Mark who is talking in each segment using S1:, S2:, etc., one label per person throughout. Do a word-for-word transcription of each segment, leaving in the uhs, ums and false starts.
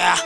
S1: Yeah.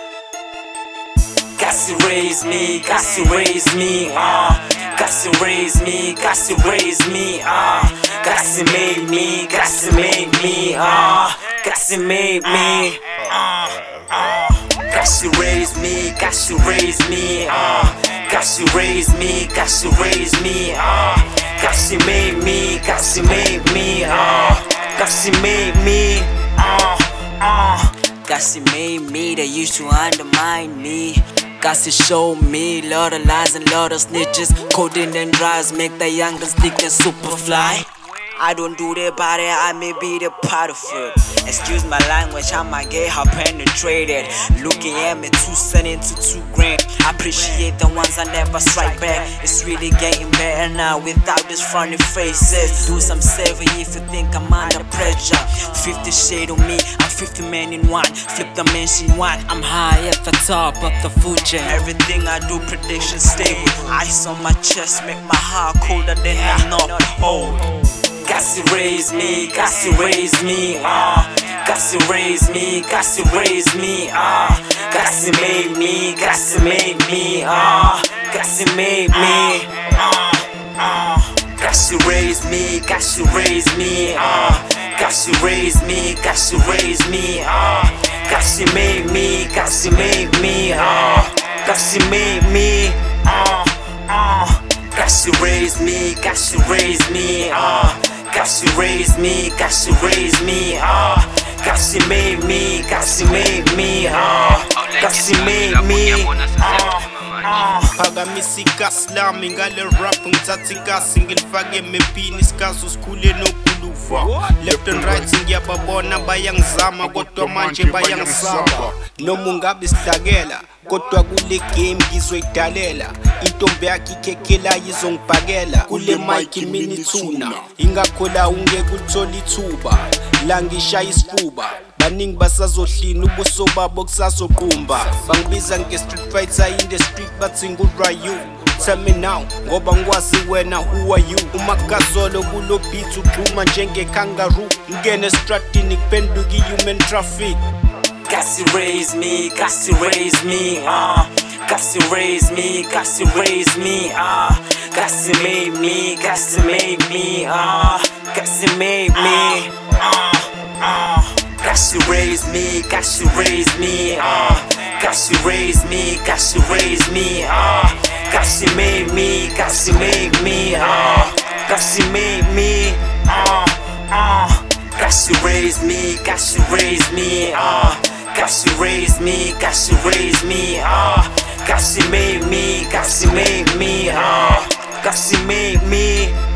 S1: Cassie raised me, Cassie raised me, uh. Cassie raised me, Cassie raised me, uh. Cassie made me, Cassie made me, uh. Cassie made me, uh, uh. Cassie raised me, Cassie raised me, uh. Cassie raised me, Cassie raised me, uh. Cassie made me, Cassie made me, uh. Cassie made me, uh, uh. Cassie made me, they used to undermine me. Cassie showed me lot of lies and lot of snitches. Coding and drives make the youngest dick and super fly. I don't do that body, I may be the part of it. Excuse my language, I might get how penetrated. Looking at me, two cent into two grand. I appreciate the ones I never strike back. It's really getting better now without these funny faces. Do some saving if you think I'm under pressure. Fifty shade on me, I'm fifty men in one. Flip the mansion one, I'm high at the top of the food chain. Everything I do, prediction stable. Ice on my chest make my heart colder than I'm not old. Cassie raised me, Cassie raised me, uh. Cassie raised me, Cassie raised me, uh. Cassie made me, Cassie made me, uh. Cassie made me, uh, uh. Cassie raised me, Cassie raised me, uh. Cassie raised me, Cassie raised me, uh. Cassie made me, Cassie made me, uh. Cassie made me, uh, uh. Cassie raised me, Cassie raised me, uh. Cassie raised me, Cassie raised me, uh. Cassie made me, Cassie made me, uh. Cassie made me, uh, uh.
S2: Phakamisa ikasi lami ngale rap ngithatha ikasi ngilifake emepini isikhathi usikhule nokuluva. Left and right ngiyababona bayangizama kodwa manje bayangisaba. Noma ungabe sidakela kodwa kule game ngizoyidalela. Intombi yakhe ikhekhela izongibhakela kule mic iminithuna. Ingakhola ungeke ulithola ithuba la ngishaya isifuba. Baningi basazohlina ubuso babo kusazoqumba. Bangibiza nge street fighter in the street bathi ngurayu. Tell me now ngoba ngwazi wena who are you? Umakazolo kulo beat uxhuma njenge kangaroo. Ngene stratini kuphenduka i-human traffic.
S1: Cassie raised me, Cassie raised me, uh. Cassie raised me, Cassie raised me, uh. Cassie made me, Cassie made me, uh. Cassie made me, uh, uh. Cassie raised me, Cassie raised me, uh. Cassie raised me, Cassie raised me, uh. Cassie made me, Cassie made me, uh. Cassie made me, uh, uh. Cassie raised me, Cassie raised me, uh. Cassie raised me, Cassie raised me, uh. Cassie made me, Cassie made me, uh. Cassie made me.